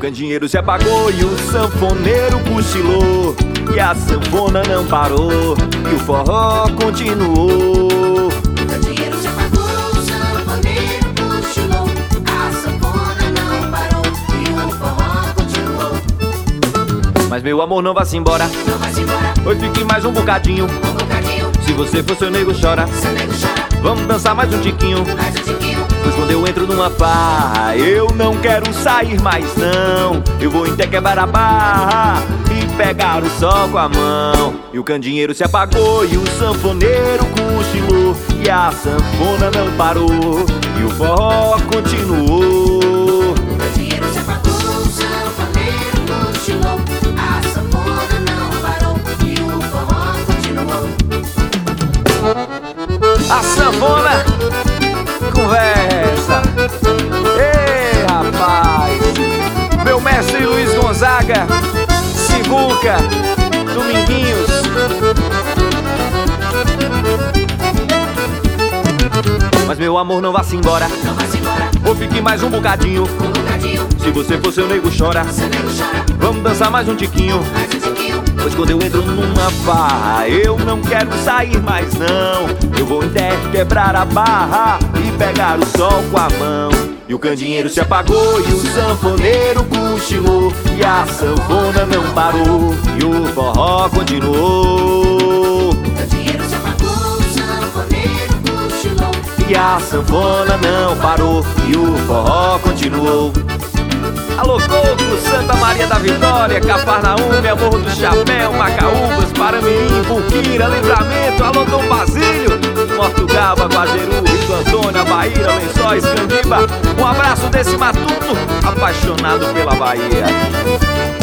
candeeiro se apagou e o sanfoneiro cochilou, e a sanfona não parou e o forró continuou. O candeeiro se apagou, o sanfoneiro cochilou, a sanfona não parou e o forró continuou. Mas meu amor, não vá-se embora, Não vai-se embora, oi, fique mais um bocadinho. um bocadinho, Se você for seu nego chora, seu nego chora, vamos dançar mais um tiquinho. mais um tiquinho. Pois quando eu entro numa farra, eu não quero sair mais não. Eu vou até quebrar a barra e pegar o sol com a mão. E o candeeiro se apagou e o sanfoneiro cochilou, e a sanfona não parou e o forró continuou. O candeeiro se apagou, o sanfoneiro cochilou, a sanfona não parou e o forró continuou. A sanfona conversa. Ei, rapaz, meu mestre Luiz Gonzaga, Sivuca, Dominguinhos. Mas meu amor, não vá-se embora, Não vai-se embora, ou fique mais um bocadinho. um bocadinho, Se você for seu nego chora, seu nego chora, vamos dançar mais um tiquinho. mais um tiquinho. Pois quando eu entro numa farra, eu não quero sair mais não. Eu vou até quebrar a barra e pegar o sol com a mão. E o candeeiro se apagou e o sanfoneiro cochilou, e a sanfona não parou e o forró continuou. O candeeiro se apagou, o sanfoneiro cochilou, E a sanfona não parou e o forró continuou. Alô, Coco, Santa Maria da Vitória, Cafarnaum, Morro do Chapéu, Macaúbas, Paramirim, Buquira, Livramento, alô, Dom Basílio, Mortugaba, Guajeru, Rio Antônio, Bahia, Lençóis, Candiba. Um abraço desse matuto apaixonado pela Bahia.